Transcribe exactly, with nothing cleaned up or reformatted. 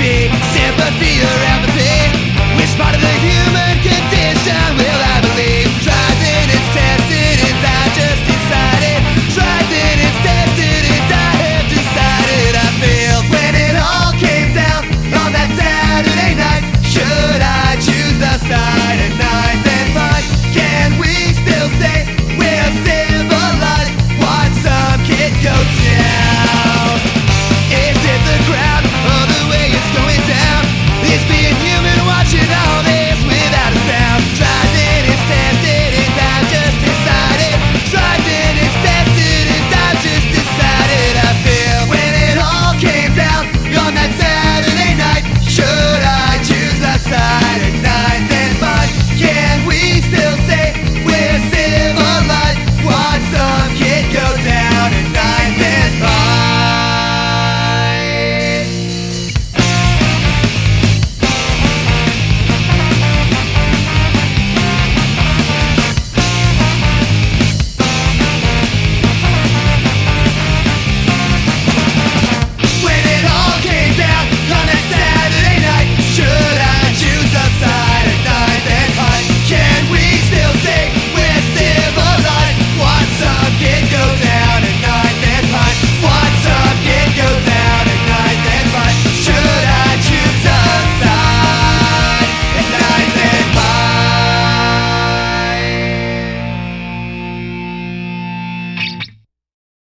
be sympathy or empathy? Which part of the human condition will I believe? Tried and it's tested and I just decided. Tried and it's tested and I have decided. I failed when it all came down on that Saturday night. Should I choose a side at night? Then fine, can we still say we're civilized? Watch some kid go down. Is it the crowd or the way it's going down? Is being human watching all this without a sound? Tried and it's tested and I just decided. Tried and it's tested and I just decided. I feel when it all came down on that